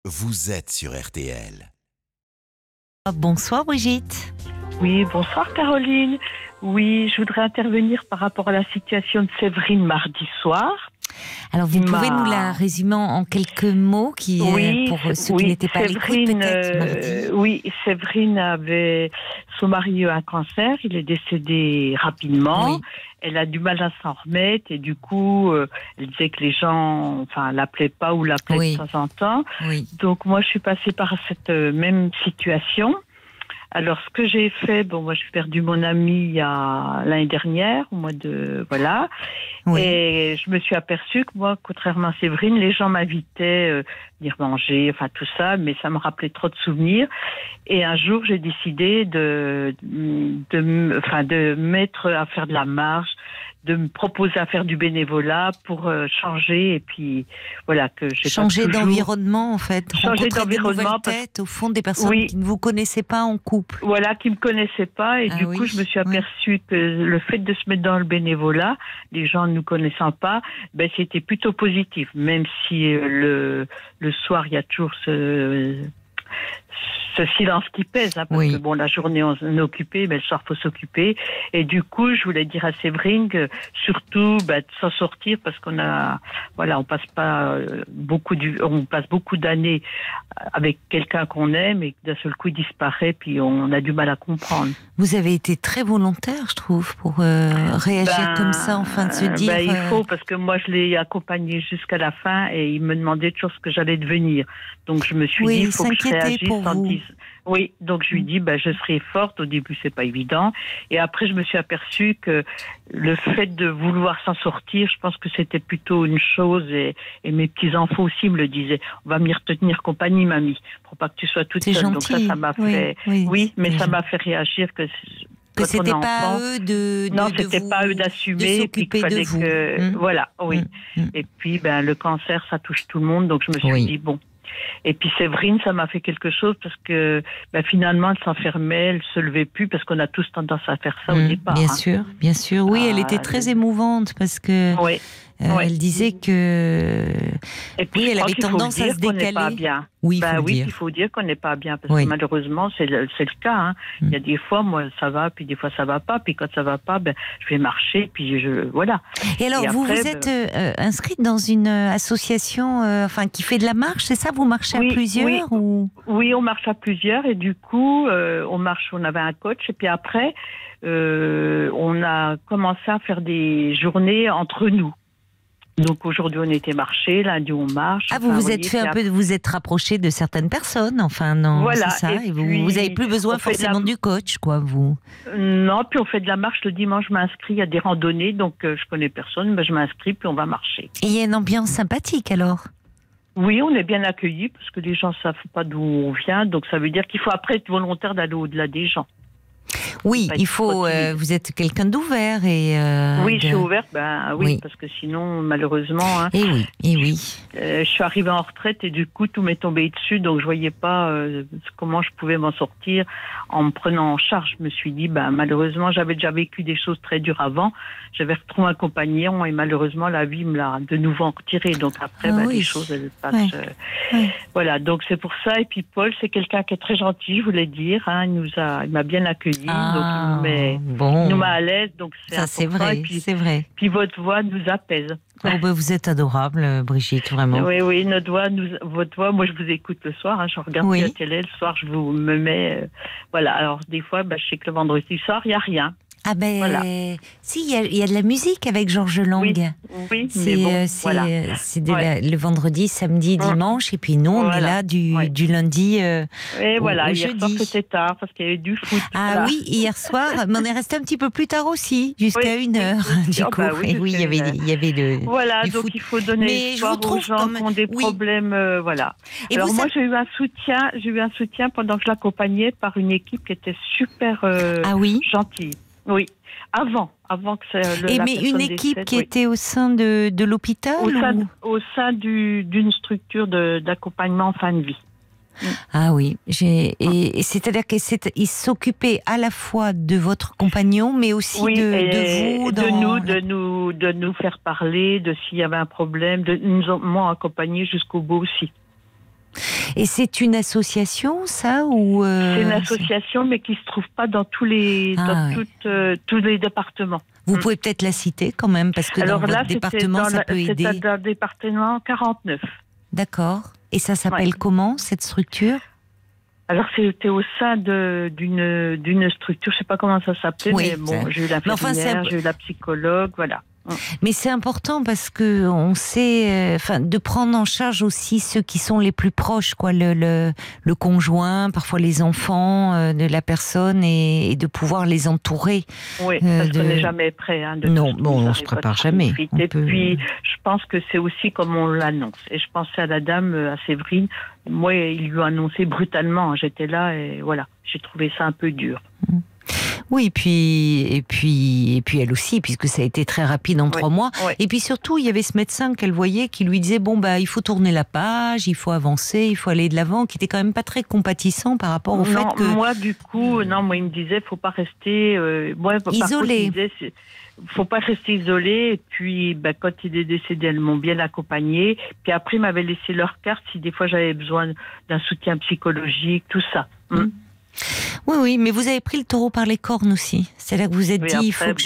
vous êtes sur RTL. Bonsoir Brigitte. Oui, bonsoir Caroline. Oui, je voudrais intervenir par rapport à la situation de Séverine mardi soir. Alors vous pouvez nous la résumer en quelques mots pour ceux qui n'étaient pas à l'écoute peut-être mardi. Oui, Séverine avait son mari a eu un cancer, il est décédé rapidement. Oui. Elle a du mal à s'en remettre et du coup, elle disait que les gens, l'appelaient pas ou l'appelaient de temps en temps. Oui. Donc moi, je suis passée par cette même situation. Alors, ce que j'ai fait, moi, j'ai perdu mon ami l'année dernière, au mois de, voilà. Oui. Et je me suis aperçue que moi, contrairement à Séverine, les gens m'invitaient venir manger, tout ça, mais ça me rappelait trop de souvenirs. Et un jour, j'ai décidé de mettre à faire de la marche, de me proposer à faire du bénévolat pour changer et puis voilà que j'ai changer d'environnement en fait, changer d'environnement, au fond des personnes qui ne vous connaissaient pas en couple. Voilà, qui me connaissaient pas et du coup je me suis aperçue que le fait de se mettre dans le bénévolat, les gens ne nous connaissant pas, c'était plutôt positif, même si le soir il y a toujours ce silence qui pèse, parce que la journée on est occupé, mais le soir faut s'occuper. Et du coup, je voulais dire à Séverine que surtout de s'en sortir parce qu'on on passe beaucoup d'années avec quelqu'un qu'on aime et que d'un seul coup il disparaît, puis on a du mal à comprendre. Vous avez été très volontaire, je trouve, pour réagir comme ça, de se dire. Il faut, parce que moi je l'ai accompagné jusqu'à la fin et il me demandait toujours ce que j'allais devenir. Donc je me suis dit, il faut que je réagisse en disant. Oui, donc je lui dis, je serai forte. Au début, c'est pas évident. Et après, je me suis aperçue que le fait de vouloir s'en sortir, je pense que c'était plutôt une chose. Et mes petits-enfants aussi me le disaient. On va venir te tenir compagnie, mamie, pour pas que tu sois toute seule. Gentil. Donc ça m'a fait. Oui, mais ça m'a fait réagir que c'était pas à eux c'était pas à eux d'assumer, et puis qu'il fallait de vous. Voilà, oui. Et puis, le cancer, ça touche tout le monde. Donc je me suis dit bon. Et puis Séverine, ça m'a fait quelque chose parce que finalement, elle s'enfermait, elle se levait plus parce qu'on a tous tendance à faire ça au départ. Bien sûr. Oui, elle était très émouvante parce que elle disait que elle avait tendance à se décaler. Pas bien. Oui, il faut dire qu'on n'est pas bien parce que malheureusement, c'est le cas. Il y a des fois, moi, ça va, puis des fois, ça va pas. Puis quand ça va pas, je vais marcher, puis voilà. Et alors, vous êtes inscrite dans une association qui fait de la marche, c'est ça? Vous marchez à plusieurs Oui, on marche à plusieurs et du coup, on avait un coach et puis après, on a commencé à faire des journées entre nous. Donc aujourd'hui on était marché, lundi on marche. Vous vous êtes vous êtes rapproché de certaines personnes, non, voilà, c'est ça. Et vous avez plus besoin forcément du coach, vous. Non, puis on fait de la marche le dimanche, je m'inscris, il y a des randonnées, donc je connais personne, je m'inscris puis on va marcher. Et il y a une ambiance sympathique alors. Oui, on est bien accueillis parce que les gens savent pas d'où on vient, donc ça veut dire qu'il faut après être volontaire d'aller au-delà des gens. Oui, il faut. Vous êtes quelqu'un d'ouvert oui, je suis ouverte. Parce que sinon, malheureusement. Et oui. Je suis arrivée en retraite et du coup, tout m'est tombé dessus, donc je voyais pas comment je pouvais m'en sortir en me prenant en charge. Je me suis dit, malheureusement, j'avais déjà vécu des choses très dures avant. J'avais retrouvé un compagnon et malheureusement, la vie me l'a de nouveau en retiré. Donc après, les choses elles passent. Voilà, donc c'est pour ça. Et puis Paul, c'est quelqu'un qui est très gentil, je voulais dire. Il m'a bien accueilli. Donc il nous met à l'aise, donc c'est vrai, c'est vrai. Puis votre voix nous apaise. Vous êtes adorable, Brigitte, vraiment. Oui, votre voix, moi je vous écoute le soir, je regarde la télé, le soir je vous me mets, voilà, alors des fois, je sais que le vendredi soir, il n'y a rien. Si, il y a de la musique avec Georges Lang. Oui, c'est le vendredi, samedi, dimanche, et puis nous, on est là du lundi et au hier jeudi. soir, c'était tard, parce qu'il y avait du foot. Oui, hier soir, mais on est resté un petit peu plus tard aussi, jusqu'à 1h, du coup. Il y avait Voilà, du donc foot. il faut donner espoir aux gens qui ont des problèmes, voilà. Et alors moi, j'ai eu un soutien pendant que je l'accompagnais par une équipe qui était super gentille. Oui, avant que la mais une équipe qui était au sein de l'hôpital au sein d'une structure d'accompagnement en fin de vie. Et c'est-à-dire qu'ils s'occupaient à la fois de votre compagnon, mais aussi de vous, de nous faire parler, de s'il y avait un problème, de nous accompagner jusqu'au bout aussi. Et c'est une association, ça ou C'est une association, mais qui ne se trouve pas dans tous les départements. Vous pouvez peut-être la citer quand même, parce que dans votre département, ça peut aider. C'est dans le département 49. D'accord. Et ça s'appelle comment, cette structure ? Alors, c'était au sein d'une structure, je ne sais pas comment ça s'appelait, mais bon, j'ai eu l'infirmière, j'ai eu la psychologue, voilà. Mais c'est important parce que on sait, de prendre en charge aussi ceux qui sont les plus proches, quoi, le conjoint, parfois les enfants de la personne, et de pouvoir les entourer. Oui, parce qu'on n'est jamais prêt. Non, on se prépare jamais. Et puis, je pense que c'est aussi comme on l'annonce. Et je pensais à la dame, à Séverine. Moi, ils lui ont annoncé brutalement. J'étais là et voilà, j'ai trouvé ça un peu dur. Oui, et puis elle aussi, puisque ça a été très rapide en 3 mois. Oui. Et puis surtout, il y avait ce médecin qu'elle voyait qui lui disait il faut tourner la page, il faut avancer, il faut aller de l'avant, qui était quand même pas très compatissant par rapport au fait que. Moi, du coup, il me disait, faut pas rester isolé. Faut pas rester isolé. Et puis, quand il est décédé, elles m'ont bien accompagné. Puis après, ils m'avaient laissé leur carte si des fois j'avais besoin d'un soutien psychologique, tout ça. Oui, mais vous avez pris le taureau par les cornes aussi. C'est là que vous êtes dit, il faut que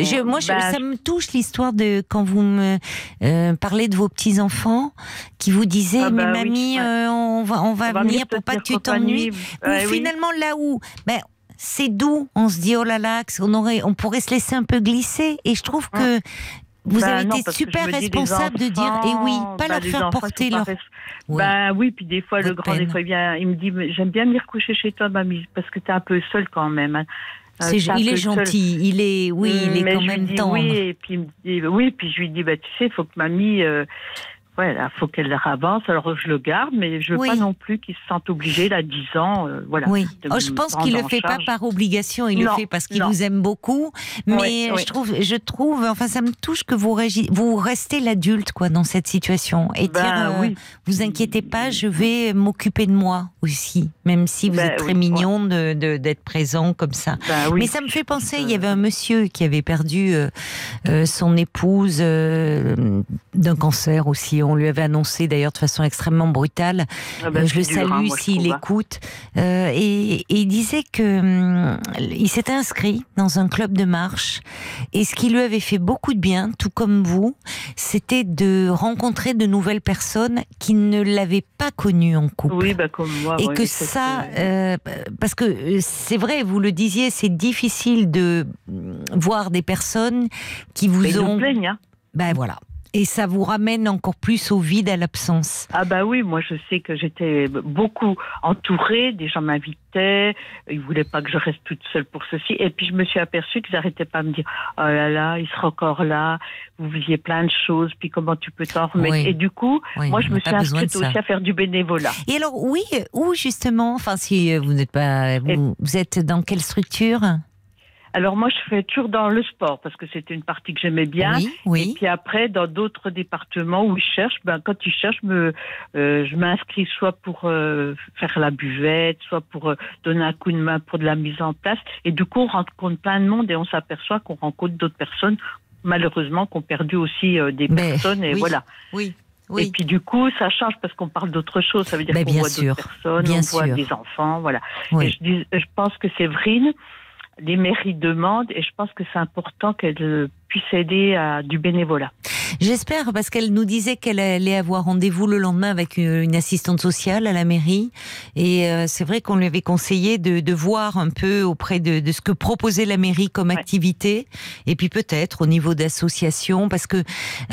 ça me touche l'histoire de quand vous me parlez de vos petits enfants qui vous disaient, mais mamie, on va venir pour pas que tu t'ennuies. Finalement, là où, c'est doux. On se dit, oh là là, on pourrait se laisser un peu glisser. Et je trouve que vous avez été super responsable de dire, pas leur faire porter leur. Oui, puis des fois, le grand, des fois, il me dit, j'aime bien venir coucher chez toi, mamie, parce que t'es un peu seule quand même. Il est gentil, il est quand même tendre. Et puis puis je lui dis, tu sais, il faut que mamie. Voilà, faut qu'elle avance. Alors je le garde, mais je veux pas non plus qu'il se sente obligé, à 10 ans, Oui. Je pense qu'il le fait pas par obligation, il le fait parce qu'il vous aime beaucoup. Mais je trouve, enfin, ça me touche que vous restez l'adulte, quoi, dans cette situation, et vous inquiétez pas, je vais m'occuper de moi aussi, même si vous êtes très mignon d'être présent comme ça. Mais ça me fait penser, il y avait un monsieur qui avait perdu son épouse d'un cancer aussi. On lui avait annoncé d'ailleurs de façon extrêmement brutale. Je le salue s'il écoute. Et il disait que il s'était inscrit dans un club de marche. Et ce qui lui avait fait beaucoup de bien, tout comme vous, c'était de rencontrer de nouvelles personnes qui ne l'avaient pas connu en couple. Oui, comme moi. Et que ça, parce que c'est vrai, vous le disiez, c'est difficile de voir des personnes qui vous ont. Ils nous plaignent, hein. Voilà. Et ça vous ramène encore plus au vide, à l'absence. Oui, moi je sais que j'étais beaucoup entourée, des gens m'invitaient, ils voulaient pas que je reste toute seule pour ceci. Et puis je me suis aperçue qu'ils n'arrêtaient pas de me dire, oh là là, il sera encore là, vous faisiez plein de choses, puis comment tu peux t'en remettre. Et du coup, moi je me suis inscrite aussi à faire du bénévolat. Et alors où justement, enfin si vous n'êtes pas, vous êtes dans quelle structure ? Alors moi, je fais toujours dans le sport parce que c'était une partie que j'aimais bien. Et puis après, dans d'autres départements où ils cherchent, quand ils cherchent, je m'inscris soit pour faire la buvette, soit pour donner un coup de main pour de la mise en place. Et du coup, on rencontre plein de monde et on s'aperçoit qu'on rencontre d'autres personnes, malheureusement, qui ont perdu aussi des personnes. Et voilà. Oui. Et puis du coup, ça change parce qu'on parle d'autre chose. Ça veut dire qu'on voit d'autres personnes, on voit des enfants, voilà. Et je pense que Séverine, les mairies demandent, et je pense que c'est important qu'elle puisse aider à du bénévolat. J'espère, parce qu'elle nous disait qu'elle allait avoir rendez-vous le lendemain avec une assistante sociale à la mairie, et c'est vrai qu'on lui avait conseillé de voir un peu auprès de ce que proposait la mairie comme activité, et puis peut-être au niveau d'associations, parce que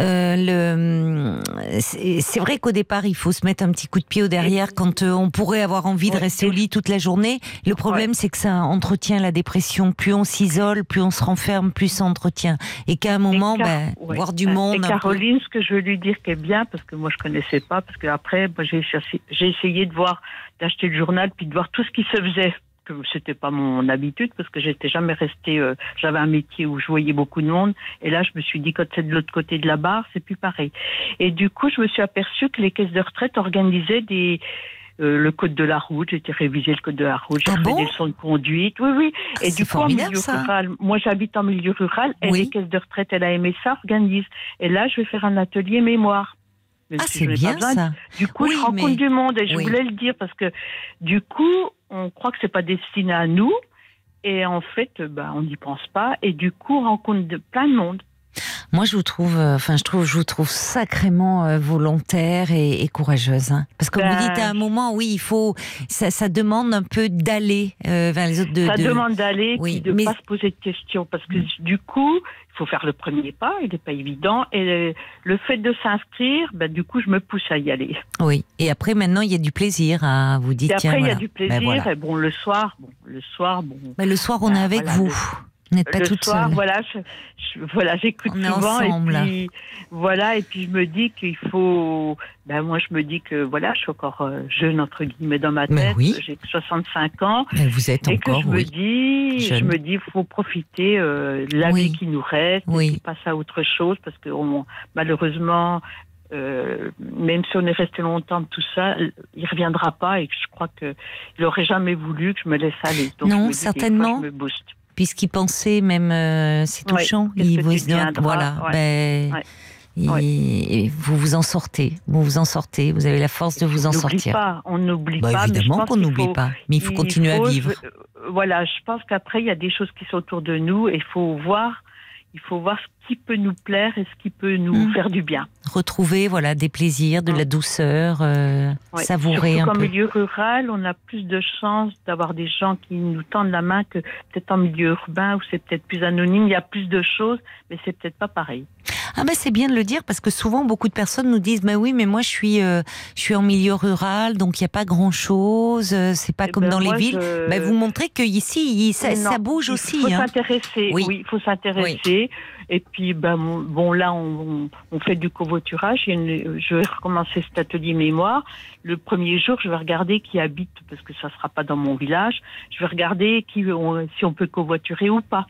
c'est vrai qu'au départ il faut se mettre un petit coup de pied au derrière quand on pourrait avoir envie de rester au lit toute la journée. Le problème c'est que ça entretient la dépression. Plus on s'isole, plus on se renferme, plus ça entretient. Et qu'à un moment, voir du monde. Et Caroline, ce que je veux lui dire qui est bien, parce que moi je connaissais pas, parce qu'après, j'ai essayé d'acheter le journal, puis de voir tout ce qui se faisait. Que c'était pas mon habitude, parce que j'étais jamais restée, j'avais un métier où je voyais beaucoup de monde, et là je me suis dit, quand c'est de l'autre côté de la barre, c'est plus pareil. Et du coup, je me suis aperçue que les caisses de retraite organisaient le code de la route, j'ai été réviser le code de la route, j'ai fait des leçons de conduite, oui. Et du coup, en milieu rural, moi j'habite en milieu rural, et les caisses de retraite, elle a aimé ça, organise. Et là, je vais faire un atelier mémoire C'est bien ça. Du coup, je rencontre du monde et je voulais le dire parce que du coup, on croit que c'est pas destiné à nous et en fait, on n'y pense pas et du coup, on rencontre plein de monde. Moi, je vous trouve sacrément volontaire et courageuse. Hein. Parce que vous dites à un moment, oui, il faut, ça demande un peu d'aller vers les autres. Ça demande d'aller, de ne pas se poser de questions. Parce que du coup, il faut faire le premier pas, il n'est pas évident. Et le fait de s'inscrire, du coup, je me pousse à y aller. Oui. Et après, maintenant, il y a du plaisir. Hein. Vous dites, et après, il y a du plaisir. Et le soir, le soir, on est avec vous. Vous n'êtes pas toute soir, seule. J'écoute souvent et puis je me dis qu'il faut. Moi, je me dis que je suis encore jeune entre guillemets dans ma tête. J'ai 65 ans. Mais vous êtes encore. Je me dis, il faut profiter de la vie qui nous reste, et puis passer à autre chose parce que malheureusement. Même si on est resté longtemps de tout ça, il reviendra pas et je crois qu'il n'aurait jamais voulu que je me laisse aller. Donc non, je me dis certainement. Je me booste. Puisqu'il pensait même, c'est touchant. Et vous vous en sortez. Vous avez la force de vous en sortir. On n'oublie pas. Évidemment qu'on n'oublie pas, mais il faut continuer à vivre. Je pense qu'après il y a des choses qui sont autour de nous et il faut voir ce qui peut nous plaire et ce qui peut nous faire du bien. Retrouver des plaisirs, de la douceur, savourer un peu. En milieu rural, on a plus de chances d'avoir des gens qui nous tendent la main que peut-être en milieu urbain où c'est peut-être plus anonyme, il y a plus de choses, mais c'est peut-être pas pareil. C'est bien de le dire parce que souvent beaucoup de personnes nous disent mais moi je suis en milieu rural donc il n'y a pas grand-chose, c'est pas comme dans les villes. Vous montrez que ici ça bouge aussi. Il faut s'intéresser. Il faut s'intéresser. Oui. Et puis là on fait du covoiturage. Je vais recommencer cet atelier mémoire. Le premier jour je vais regarder qui habite parce que ça sera pas dans mon village. Je vais regarder si on peut covoiturer ou pas.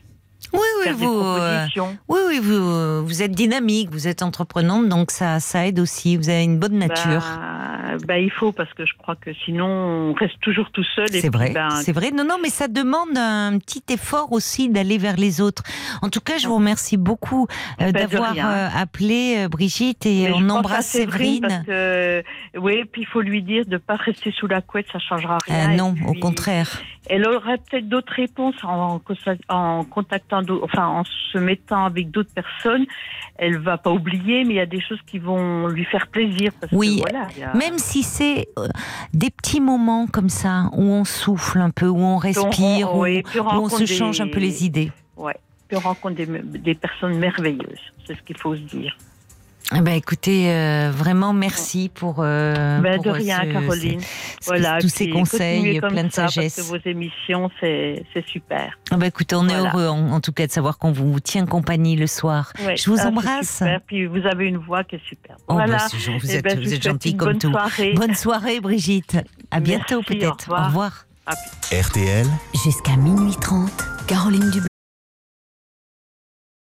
Vous êtes dynamique, vous êtes entreprenante, donc ça aide aussi. Vous avez une bonne nature. Il faut, parce que je crois que sinon on reste toujours tout seul. C'est vrai. Non, mais ça demande un petit effort aussi d'aller vers les autres. En tout cas, je vous remercie beaucoup d'avoir appelé Brigitte et on embrasse Séverine. Puis il faut lui dire de ne pas rester sous la couette, ça ne changera rien. Non, au contraire. Elle aurait peut-être d'autres réponses en contactant, en se mettant avec d'autres personnes. Elle va pas oublier, mais il y a des choses qui vont lui faire plaisir. Parce que, même si c'est des petits moments comme ça, où on souffle un peu, où on respire, où on se change un peu les idées. Puis on rencontre des personnes merveilleuses, c'est ce qu'il faut se dire. Écoutez, vraiment merci pour de rien, Caroline. Tous ces conseils, plein de sagesse. Parce que vos émissions, c'est super. Écoutez, on est heureux en tout cas de savoir qu'on vous tient compagnie le soir. Je vous embrasse. Super. Puis vous avez une voix qui est super. Vous êtes gentille comme tout. Bonne soirée, Brigitte. À bientôt peut-être. Au revoir. RTL. Jusqu'à minuit 30, Caroline Dublanc.